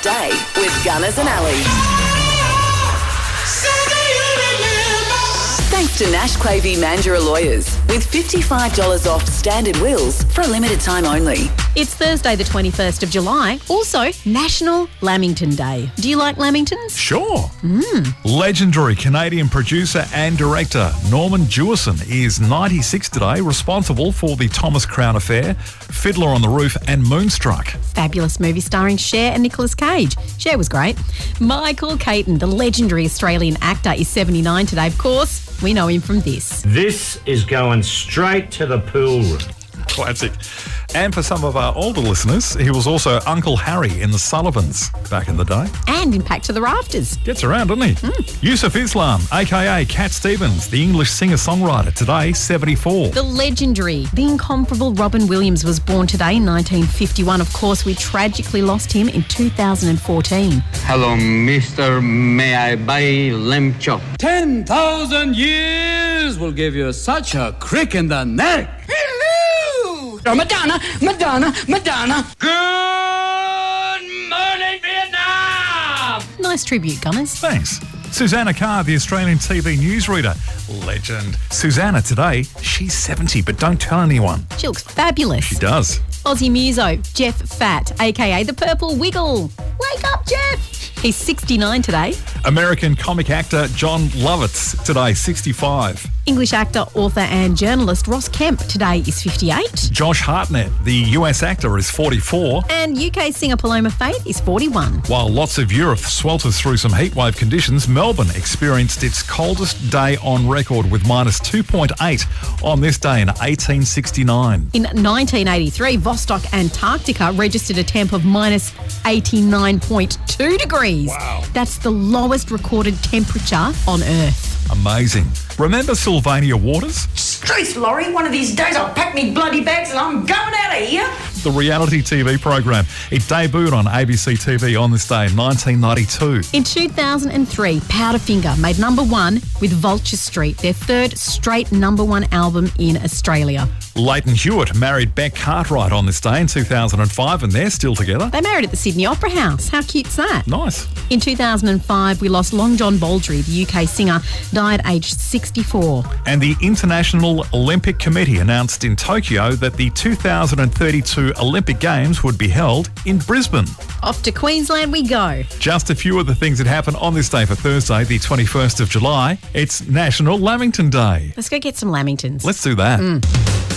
Day with Gunners and Ali. Thanks to Nash Quavey Mandurah Lawyers with $55 off standard wills for a limited time only. It's Thursday the 21st of July, also National Lamington Day. Do you like lamingtons? Sure. Legendary Canadian producer and director Norman Jewison is 96 today, responsible for The Thomas Crown Affair, Fiddler on the Roof and Moonstruck. Fabulous movie starring Cher and Nicolas Cage. Cher was great. Michael Caton, the legendary Australian actor, is 79 today. Of course, we know him from this. This is going straight to the pool room. Classic. And for some of our older listeners, he was also Uncle Harry in The Sullivans back in the day. And in Pack to the Rafters. Gets around, doesn't he? Yusuf Islam, a.k.a. Cat Stevens, the English singer-songwriter, today, 74. The legendary, the incomparable Robin Williams was born today in 1951. Of course, we tragically lost him in 2014. Hello, mister. May I buy lamb chop? 10,000 years will give you such a crick in the neck. Hello! Madonna, Madonna, Madonna. Good morning, Vietnam! Nice tribute, Gunners. Thanks. Susanna Carr, the Australian TV newsreader. Legend. Susanna today, she's 70, but don't tell anyone. She looks fabulous. She does. Aussie muso, Jeff Fat, a.k.a. the Purple Wiggle. Wake up, Jeff! He's 69 today. American comic actor John Lovitz, today, 65. English actor, author and journalist Ross Kemp today is 58. Josh Hartnett, the US actor, is 44. And UK singer Paloma Faith is 41. While lots of Europe swelters through some heatwave conditions, Melbourne experienced its coldest day on record with minus 2.8 on this day in 1869. In 1983, Vostok, Antarctica registered a temp of minus 89.2 degrees. Wow. That's the lowest recorded temperature on Earth. Amazing. Remember Sylvania Waters? Streets, Laurie. One of these days I'll pack me bloody bags and I'm going out of here. The reality TV program. It debuted on ABC TV on this day in 1992. In 2003, Powderfinger made number one with Vulture Street, their third straight number one album in Australia. Leighton Hewitt married Beck Cartwright on this day in 2005 and they're still together. They married at the Sydney Opera House. How cute's that? Nice. In 2005, we lost Long John Baldry, the UK singer, died aged 64. And the International Olympic Committee announced in Tokyo that the 2032 Olympic Games would be held in Brisbane. Off to Queensland we go. Just a few of the things that happened on this day for Thursday, the 21st of July. It's National Lamington Day. Let's go get some lamingtons. Let's do that.